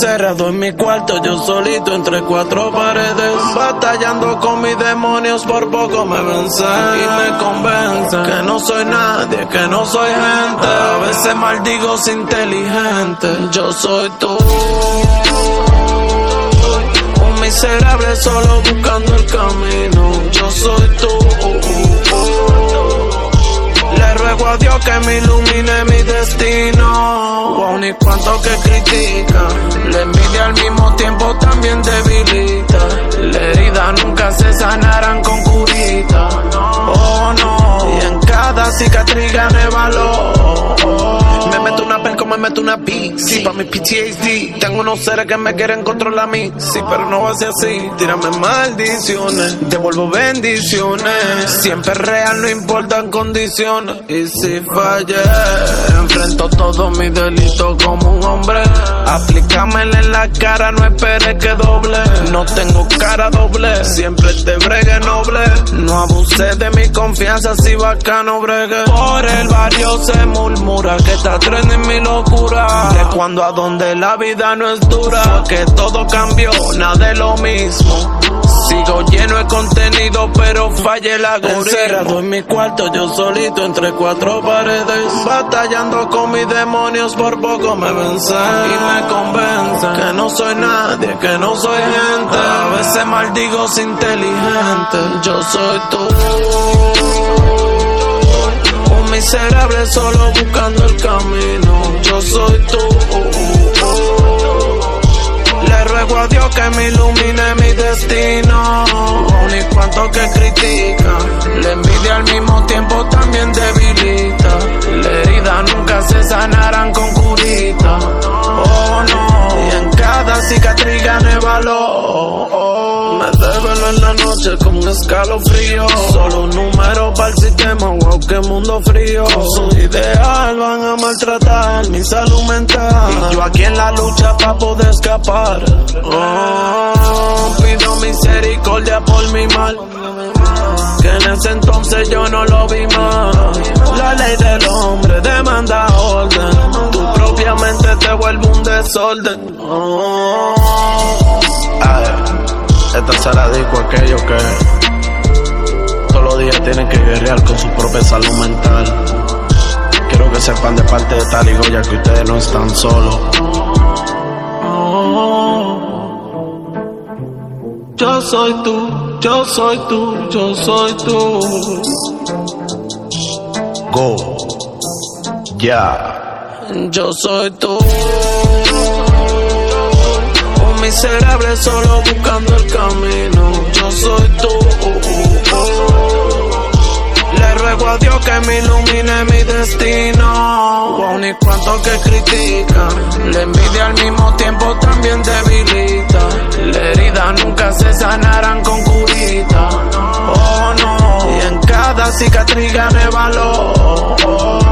Encerrado en mi cuarto, yo solito entre cuatro paredes, batallando con mis demonios, por poco me vencen y me convencen que no soy nadie, que no soy gente. A veces maldigo sin inteligente. Yo soy tú, un miserable solo buscando el camino. Yo soy tú, le ruego a Dios que me ilumine mi destino. Wow, ni cuanto que critica, la envidia al mismo tiempo también debilita. La herida nunca se sanarán con curita. Oh no, y en cada cicatriz gané valor. Me meto una pen como me meto una pixie. Pa' mi PTSD, tengo unos seres que me quieren controlar a mí. Sí, pero no va a ser así. Tírame maldiciones, devuelvo bendiciones. Siempre real, no importan condiciones. Y si fallé, enfrento todos mis delitos como un hombre. Aplícamela en la cara, no esperes que doble. No tengo cara doble, siempre te bregue noble. No abusé de mi confianza, si bacano bregue. Por el barrio se murmura que está trending mi locura. De cuando a donde la vida no es dura, que todo cambió, nada es lo mismo. Sigo lleno de contenido, pero fallé el algoritmo. Encerrado en mi cuarto, yo solito entre cuatro paredes, batallando con mis demonios, por poco me vencen y me convencen que no soy nadie, que no soy gente. A veces maldigo sin inteligente. Yo soy tú, un miserable solo buscando el camino. Yo soy tú, le ruego a Dios que me ilumine mi destino. Ni cuanto que critica, la envidia al mismo tiempo también debilita. La herida nunca se sanarán con curita. Oh no, y en cada cicatriz gané valor. Me desvelo en la noche con un escalofrío. Solo un número para el sistema, wow, qué mundo frío. Con su ideal van a maltratar mi salud mental, y yo aquí en la lucha pa' poder escapar. Oh, pido misericordia por mi mal, que en ese entonces yo no lo vi mal. La ley del hombre demanda orden, tú propiamente te vuelve un desorden. Oh. Esta se la dedico a aquellos que todos los días tienen que guerrear con su propia salud mental. Quiero que sepan de parte de Tal y Goya que ustedes no están solos. Yo soy tú, yo soy tú, yo soy tú. Go, ya. Yo soy tú, un miserable solo buscando el camino. Yo soy tú, le ruego a Dios que me ilumine mi destino. Wow, ni cuanto que critica, la envidia al mismo tiempo también debilita. La herida nunca se sanarán con curita. Oh no, y en cada cicatriz gané valor.